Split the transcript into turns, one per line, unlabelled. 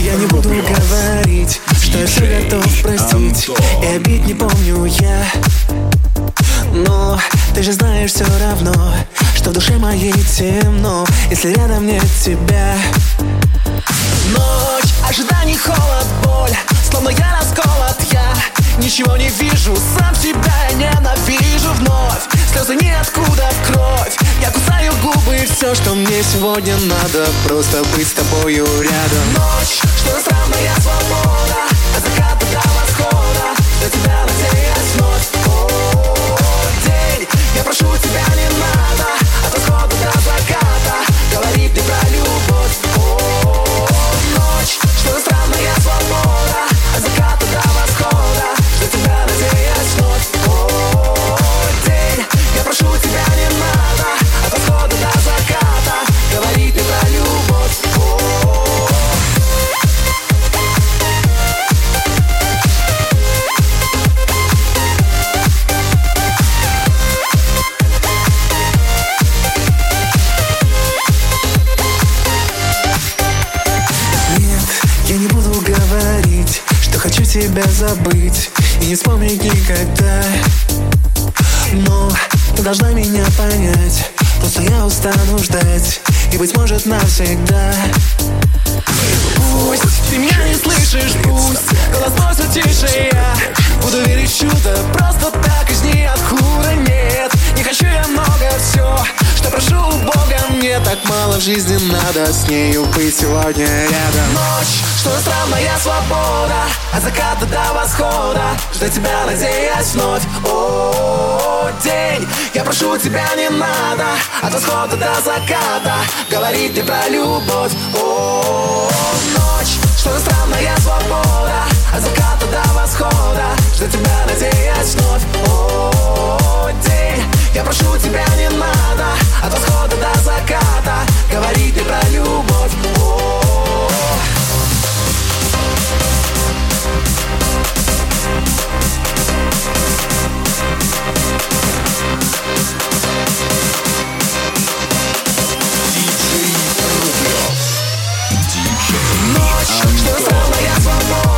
Я не буду говорить, что я все готов простить, и обид не помню я. Но ты же знаешь все равно, что в душе моей темно, если рядом нет тебя. Ночь, ожиданий, холод, боль, словно я расколот, я ничего не вижу, сам себя я ненавижу вновь. Слезы ниоткуда в кровь, я кусаю губы, и все, что мне сегодня надо, просто быть с тобою рядом. Ночь, что странная свобода, от заката до восхода, для тебя надеюсь вновь. День, я прошу тебя, не надо, от восхода до заката говорить мне про любовь. Ночь, что странная свобода, от заката до восхода, для тебя надеюсь вновь. День, я прошу тебя, не надо, от восхода до заката говорить мне про любовь. Я не буду говорить, что хочу тебя забыть и не вспомнить никогда. Но ты должна меня понять, просто я устану ждать, и, быть может, навсегда. Пусть ты меня не слышишь, пусть голос мой все тише, я буду верить в чудо, просто так из ниоткуда. Нет, не хочу я много, все, что прошу у Бога, мне так мало в жизни надо с нею быть сегодня рядом. Ночь, что странная свобода, от заката до восхода, ждать тебя надеясь вновь. День, я прошу тебя, не надо, от восхода до заката говорить мне про любовь. Ночь, что странная свобода, от заката до восхода, ждать тебя надеясь вновь. День, я прошу тебя, не надо, от восхода до заката говорить мне про любовь. Ночь, что странная свобода,